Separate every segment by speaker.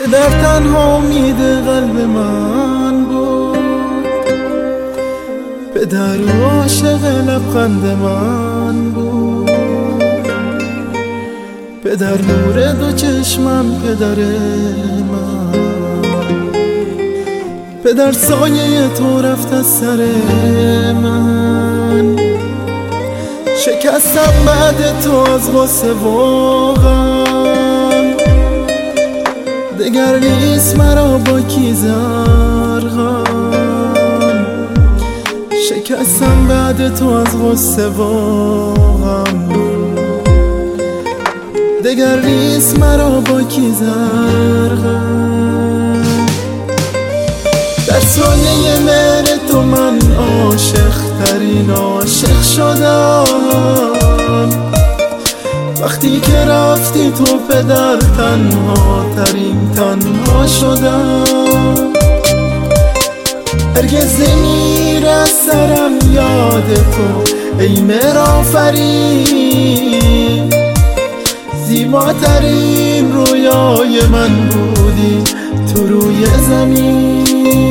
Speaker 1: پدر تنها امید قلب من بود، پدر عاشق لبخند من بود، پدر نور دو چشمم، پدر من، پدر سایه تو رفت از سر من. شکستم بعد تو از غصه و غم، دگر نیست مرا با کی زرغم. شکستم بعد تو از غصه و غم، دگر نیست مرا با کی زرغم. در سایه مهر تو من عاشق ترین عاشق شدم. وقتی که رفتی تو پدر تنها ترین تنها شدم. هرگز نمیره از سرم یاد تو ای مهرآفرین. زیباترین رویای من بودی تو روی زمین.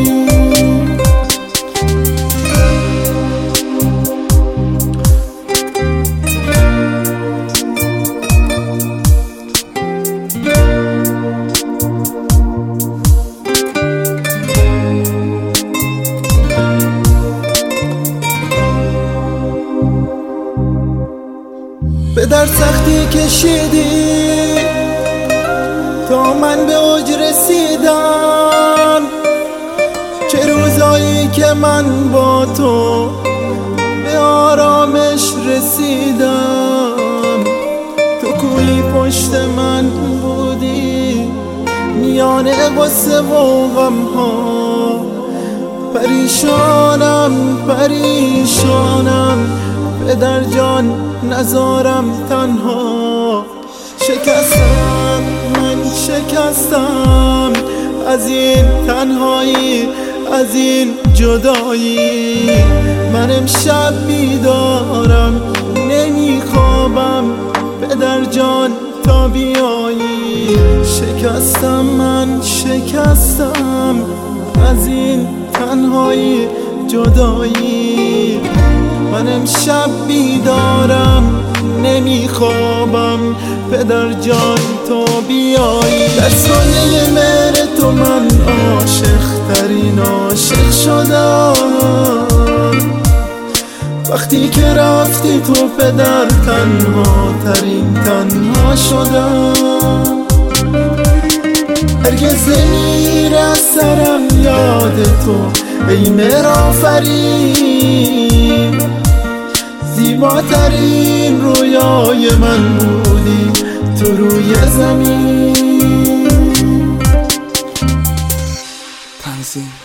Speaker 1: پدر سختی کشیدی تا من به اوج رسیدم. چه روزایی که من با تو به آرامش رسیدم. تو کوی پشت من بودی میان غصه و غم ها. پریشانم پریشانم پدر جان نزارم تنها. شکستم من شکستم از این تنهایی از این جدایی. من امشب بیدارم نمیخوابم پدر جان تا بیایی. شکستم من شکستم از این تنهایی جدایی. من امشب بیدارم نمیخوابم پدر جان تو بیایی. در سایه مهر تو من عاشق ترین عاشق شدم. وقتی که رفتی تو پدر تنها ترین تنها شدم. هرگز نمیره از سرم یاد تو ای مهرآفرین. زیباترین رویای من بودی تو روی زمین.
Speaker 2: تنظیم